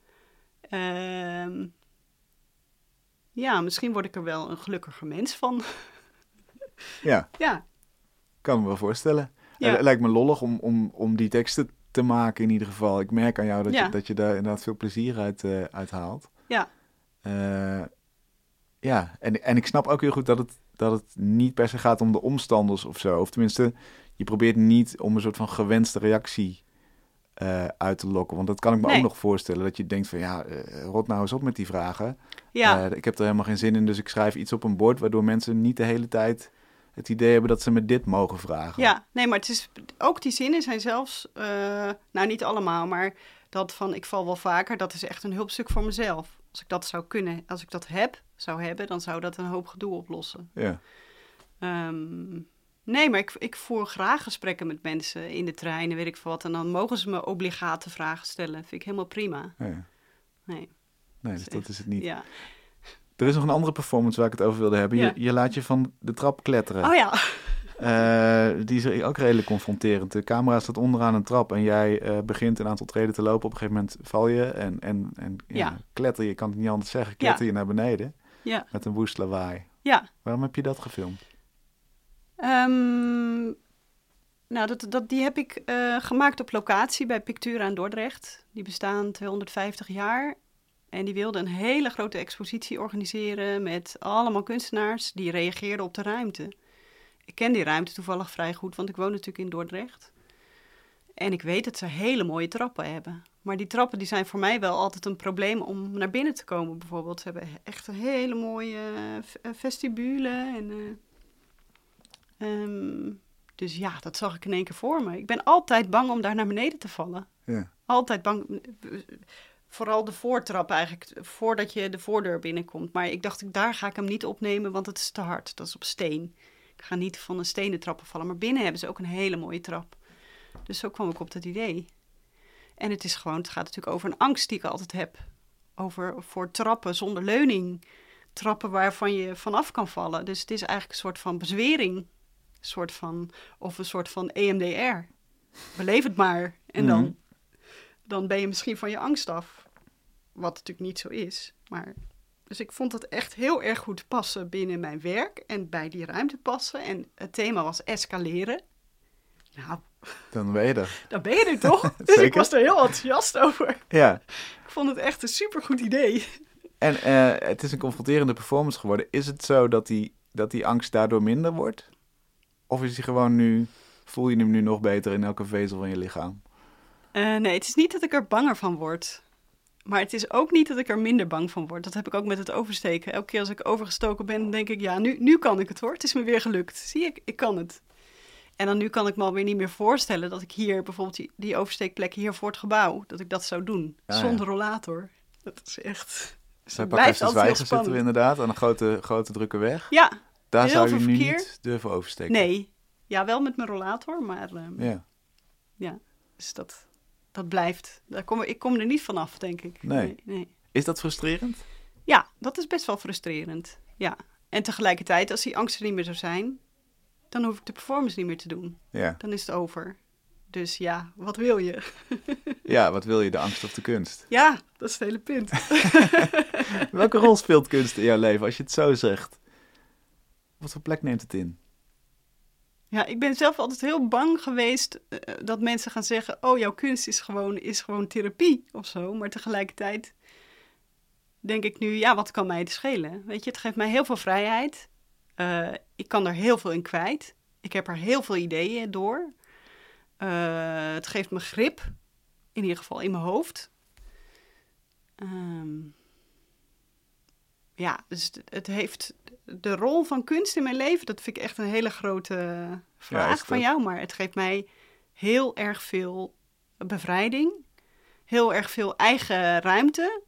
Um, ja, misschien word ik er wel een gelukkiger mens van. Ja. Ja. Kan me wel voorstellen. Ja. Het lijkt me lollig om, om, om die teksten te maken in ieder geval. Ik merk aan jou dat, ja. je, dat je daar inderdaad veel plezier uit, uh, uit haalt. Ja. Uh, ja, en, en ik snap ook heel goed dat het, dat het niet per se gaat om de omstanders of zo. Of tenminste, je probeert niet om een soort van gewenste reactie uh, uit te lokken. Want dat kan ik me nee. ook nog voorstellen. Dat je denkt van ja, uh, rot nou eens op met die vragen. Ja. Uh, ik heb er helemaal geen zin in, dus ik schrijf iets op een bord waardoor mensen niet de hele tijd het idee hebben dat ze me dit mogen vragen. Ja, nee, maar het is, ook die zinnen zijn zelfs, uh, nou niet allemaal, maar dat van ik val wel vaker, dat is echt een hulpstuk voor mezelf. Als ik dat zou kunnen, als ik dat heb, zou hebben, dan zou dat een hoop gedoe oplossen. Ja. Um, nee, maar ik, ik voer graag gesprekken met mensen in de trein en weet ik veel wat. En dan mogen ze me obligate vragen stellen. Vind ik helemaal prima. Ja. Nee. Nee, dus dat is het niet. Ja. Er is nog een andere performance waar ik het over wilde hebben. Ja. Je, je laat je van de trap kletteren. Oh ja. Uh, die is ook redelijk confronterend. De camera staat onderaan een trap en jij uh, begint een aantal treden te lopen. Op een gegeven moment val je en, en, en ja, ja. kletter je, kan het niet anders zeggen, kletter ja. je naar beneden. Ja. Met een woest lawaai. Ja. Waarom heb je dat gefilmd? Um, nou, dat, dat, die heb ik uh, gemaakt op locatie bij Pictura in Dordrecht. Die bestaan tweehonderdvijftig jaar. En die wilden een hele grote expositie organiseren met allemaal kunstenaars die reageerden op de ruimte. Ik ken die ruimte toevallig vrij goed, want ik woon natuurlijk in Dordrecht. En ik weet dat ze hele mooie trappen hebben. Maar die trappen die zijn voor mij wel altijd een probleem om naar binnen te komen bijvoorbeeld. Ze hebben echt een hele mooie uh, vestibule. En, uh, um, dus ja, dat zag ik in één keer voor me. Ik ben altijd bang om daar naar beneden te vallen. Ja. Altijd bang. Vooral de voortrap eigenlijk, voordat je de voordeur binnenkomt. Maar ik dacht, daar ga ik hem niet opnemen, want het is te hard. Dat is op steen. Ik ga niet van een stenen trappen vallen. Maar binnen hebben ze ook een hele mooie trap. Dus zo kwam ik op dat idee. En het is gewoon, het gaat natuurlijk over een angst die ik altijd heb. Over voor trappen zonder leuning. trappen waarvan je vanaf kan vallen. Dus het is eigenlijk een soort van bezwering. Een soort van, of een soort van E M D R. Beleef het maar. En dan, mm. dan ben je misschien van je angst af. Wat natuurlijk niet zo is. Maar, dus ik vond het echt heel erg goed passen binnen mijn werk. En bij die ruimte passen. En het thema was escaleren. Nou, dan ben je er. Dan ben je er toch? Dus ik was er heel enthousiast over. Ja. Ik vond het echt een supergoed idee. En uh, het is een confronterende performance geworden. Is het zo dat die, dat die angst daardoor minder wordt? Of is die gewoon nu, voel je hem nu nog beter in elke vezel van je lichaam? Uh, nee, het is niet dat ik er banger van word. Maar het is ook niet dat ik er minder bang van word. Dat heb ik ook met het oversteken. Elke keer als ik overgestoken ben, denk ik, ja, nu, nu kan ik het hoor. Het is me weer gelukt. Zie ik, ik kan het. En dan nu kan ik me alweer niet meer voorstellen dat ik hier bijvoorbeeld die, die oversteekplek hier voor het gebouw, dat ik dat zou doen. Ah, zonder ja. rollator. Dat is echt... Dus bij Pakhuis de Zwijger zitten we inderdaad aan een grote, grote drukke weg. Ja. Daar zou je nu verkeer. niet durven oversteken. Nee. Ja, wel met mijn rollator, maar... Um, ja. Ja, dus dat, dat blijft. Daar kom, ik kom er niet vanaf, denk ik. Nee. nee, nee. Is dat frustrerend? Ja, dat is best wel frustrerend. Ja. En tegelijkertijd, als die angsten niet meer zo zijn, dan hoef ik de performance niet meer te doen. Ja. Dan is het over. Dus ja, wat wil je? Ja, wat wil je? De angst of de kunst? Ja, dat is het hele punt. Welke rol speelt kunst in jouw leven, als je het zo zegt? Wat voor plek neemt het in? Ja, ik ben zelf altijd heel bang geweest uh, dat mensen gaan zeggen, oh, jouw kunst is gewoon, is gewoon therapie of zo. Maar tegelijkertijd denk ik nu, ja, wat kan mij het schelen? Weet je, het geeft mij heel veel vrijheid. Uh, ik kan er heel veel in kwijt. Ik heb er heel veel ideeën door. Uh, het geeft me grip, in ieder geval in mijn hoofd. Um, ja, dus het, het heeft de rol van kunst in mijn leven, dat vind ik echt een hele grote vraag ja, van jou. Maar het geeft mij heel erg veel bevrijding, heel erg veel eigen ruimte.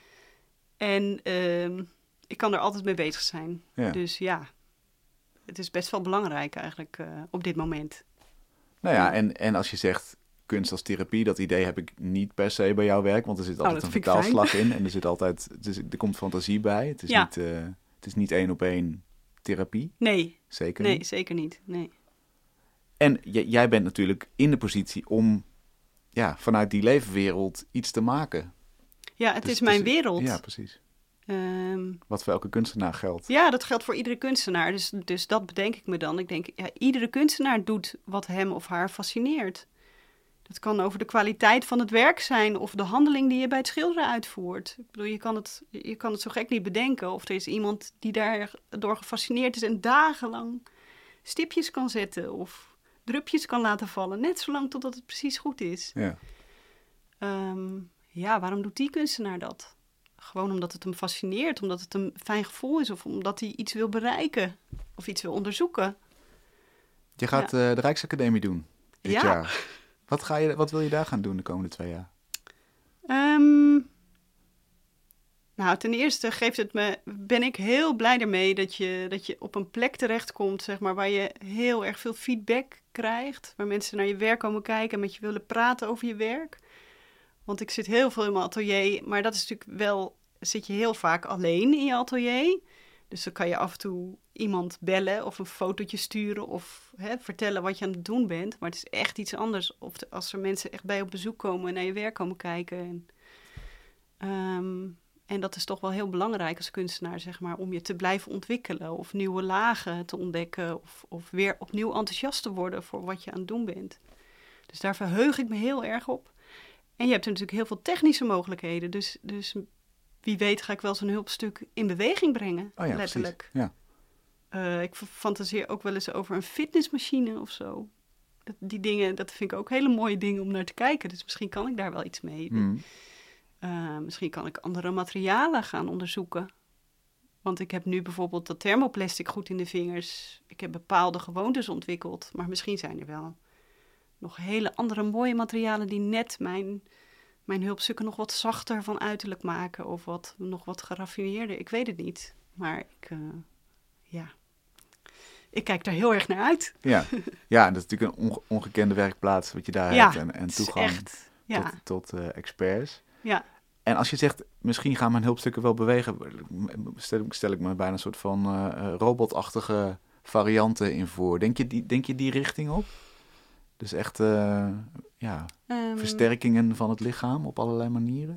En uh, ik kan er altijd mee bezig zijn. Ja. Dus ja, het is best wel belangrijk eigenlijk uh, op dit moment. Nou ja, en, en als je zegt kunst als therapie, dat idee heb ik niet per se bij jouw werk, want er zit altijd oh, een vertaalslag in en er zit altijd, het is, er komt fantasie bij. Het is ja. niet, uh, het is niet één op één therapie. Nee. Zeker nee, niet. zeker niet. Nee. En j- jij bent natuurlijk in de positie om ja, vanuit die leefwereld iets te maken. Ja, het dus, is mijn dus, wereld. Ja, precies. Um, Wat voor elke kunstenaar geldt. Ja, dat geldt voor iedere kunstenaar. Dus, dus dat bedenk ik me dan. Ik denk, ja, iedere kunstenaar doet wat hem of haar fascineert. Dat kan over de kwaliteit van het werk zijn of de handeling die je bij het schilderen uitvoert. Ik bedoel, je kan het, je kan het zo gek niet bedenken. Of er is iemand die daardoor gefascineerd is en dagenlang stipjes kan zetten of drupjes kan laten vallen. Net zolang totdat het precies goed is. Ja, um, ja waarom doet die kunstenaar dat? Gewoon omdat het hem fascineert, omdat het een fijn gevoel is of omdat hij iets wil bereiken of iets wil onderzoeken. Je gaat ja. uh, de Rijksacademie doen dit ja. jaar. Wat, ga je, wat wil je daar gaan doen de komende twee jaar? Um, nou, ten eerste geeft het me, ben ik heel blij ermee dat je, dat je op een plek terechtkomt, zeg maar, waar je heel erg veel feedback krijgt. Waar mensen naar je werk komen kijken en met je willen praten over je werk. Want ik zit heel veel in mijn atelier, maar dat is natuurlijk wel, zit je heel vaak alleen in je atelier. Dus dan kan je af en toe iemand bellen of een fotootje sturen of hè, vertellen wat je aan het doen bent. Maar het is echt iets anders of de, als er mensen echt bij op bezoek komen en naar je werk komen kijken. En, um, en dat is toch wel heel belangrijk als kunstenaar, zeg maar, om je te blijven ontwikkelen of nieuwe lagen te ontdekken of, of weer opnieuw enthousiast te worden voor wat je aan het doen bent. Dus daar verheug ik me heel erg op. En je hebt er natuurlijk heel veel technische mogelijkheden. Dus, dus wie weet ga ik wel zo'n hulpstuk in beweging brengen, oh ja, letterlijk. Ja. Uh, ik fantaseer ook wel eens over een fitnessmachine of zo. Dat, die dingen, dat vind ik ook hele mooie dingen om naar te kijken. Dus misschien kan ik daar wel iets mee. Mm. Uh, misschien kan ik andere materialen gaan onderzoeken. Want ik heb nu bijvoorbeeld dat thermoplastic goed in de vingers. Ik heb bepaalde gewoontes ontwikkeld. Maar misschien zijn er wel nog hele andere mooie materialen die net mijn, mijn hulpstukken nog wat zachter van uiterlijk maken. Of wat, nog wat geraffineerder. Ik weet het niet. Maar ik, uh, ja, ik kijk daar heel erg naar uit. Ja, ja, dat is natuurlijk een onge- ongekende werkplaats wat je daar ja, hebt. En, en toegang echt, ja. tot, tot uh, experts. Ja. En als je zegt, misschien gaan mijn hulpstukken wel bewegen, stel, stel ik me bijna een soort van uh, robotachtige varianten in voor. Denk je die, denk je die richting op? Dus echt uh, ja, um, versterkingen van het lichaam op allerlei manieren?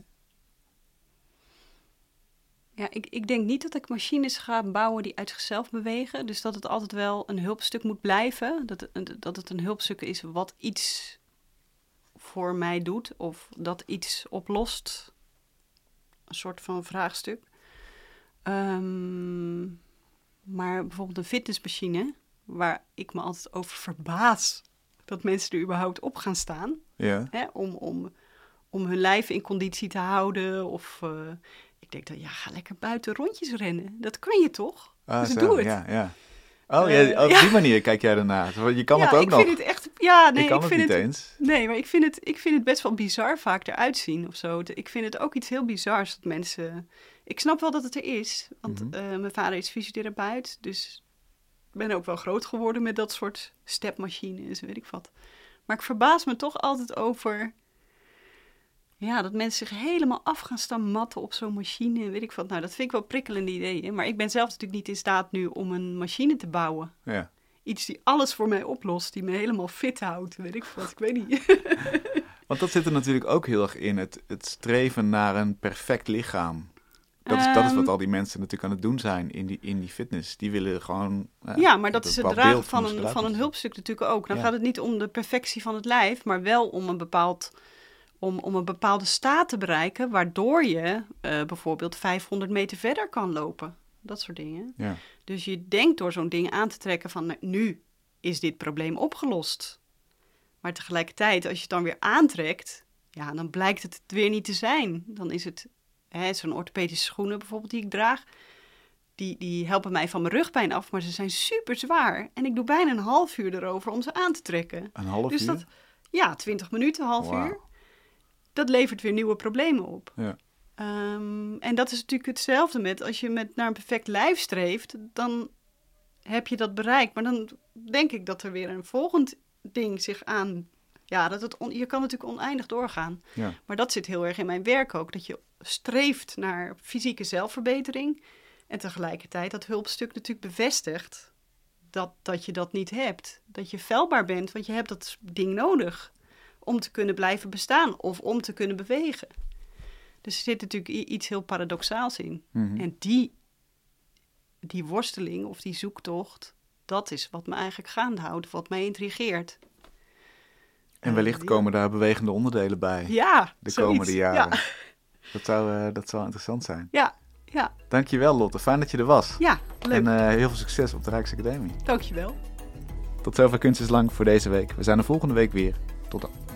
Ja, ik, ik denk niet dat ik machines ga bouwen die uit zichzelf bewegen. Dus dat het altijd wel een hulpstuk moet blijven. Dat, dat het een hulpstuk is wat iets voor mij doet. Of dat iets oplost. Een soort van vraagstuk. Um, maar bijvoorbeeld een fitnessmachine, waar ik me altijd over verbaas dat mensen er überhaupt op gaan staan. Ja. Hè, om, om, om hun lijf in conditie te houden. Of uh, ik denk dan, ja, ga lekker buiten rondjes rennen. Dat kan je toch? Ah, dus zo, doe het. Ja, ja. Oh, uh, ja, op ja. die manier kijk jij ernaar. Je kan ja, het ook ik nog. Vind het echt, ja, nee, ik kan ik het vind niet het, eens. Nee, maar ik vind, het, ik vind het best wel bizar vaak eruit zien of zo. Ik vind het ook iets heel bizars dat mensen... Ik snap wel dat het er is, want mm-hmm. uh, mijn vader is fysiotherapeut. Dus ik ben ook wel groot geworden met dat soort stepmachines, weet ik wat. Maar ik verbaas me toch altijd over... Ja, dat mensen zich helemaal af gaan staan matten op zo'n machine, weet ik wat. Nou, dat vind ik wel prikkelende ideeën. Maar ik ben zelf natuurlijk niet in staat nu om een machine te bouwen. Ja. Iets die alles voor mij oplost, die me helemaal fit houdt, weet ik wat. Ik weet niet. Want dat zit er natuurlijk ook heel erg in, het, het streven naar een perfect lichaam. Dat is, um, dat is wat al die mensen natuurlijk aan het doen zijn in die, in die fitness. Die willen gewoon... Uh, ja, maar dat is het dragen van een, van van een hulpstuk natuurlijk ook. Dan ja. gaat het niet om de perfectie van het lijf, maar wel om een bepaald... Om, om een bepaalde staat te bereiken, waardoor je uh, bijvoorbeeld vijfhonderd meter verder kan lopen. Dat soort dingen. Ja. Dus je denkt door zo'n ding aan te trekken van, nou, nu is dit probleem opgelost. Maar tegelijkertijd, als je het dan weer aantrekt, ja, dan blijkt het het weer niet te zijn. Dan is het, hè, zo'n orthopedische schoenen bijvoorbeeld die ik draag, die, die helpen mij van mijn rugpijn af, maar ze zijn super zwaar. En ik doe bijna een half uur erover om ze aan te trekken. Een half dus uur? Dat, ja, twintig minuten, een half wow. uur. Dat levert weer nieuwe problemen op. Ja. Um, en dat is natuurlijk hetzelfde met als je met naar een perfect lijf streeft, dan heb je dat bereikt. Maar dan denk ik dat er weer een volgend ding zich aan... Ja, dat het on, je kan natuurlijk oneindig doorgaan. Ja. Maar dat zit heel erg in mijn werk ook. Dat je streeft naar fysieke zelfverbetering. En tegelijkertijd dat hulpstuk natuurlijk bevestigt dat, dat je dat niet hebt. Dat je feilbaar bent, want je hebt dat ding nodig om te kunnen blijven bestaan of om te kunnen bewegen. Dus er zit natuurlijk iets heel paradoxaals in. Mm-hmm. En die, die worsteling of die zoektocht, dat is wat me eigenlijk gaande houdt, wat mij intrigeert. En wellicht uh, komen ja. daar bewegende onderdelen bij. Ja, de zoiets. komende jaren. Ja. Dat zou, uh, dat zou interessant zijn. Ja, ja. Dankjewel Lotte, fijn dat je er was. Ja, leuk. En uh, heel veel succes op de Rijksacademie. Dankjewel. Tot zover Kunst is Lang voor deze week. We zijn er volgende week weer. Tot dan.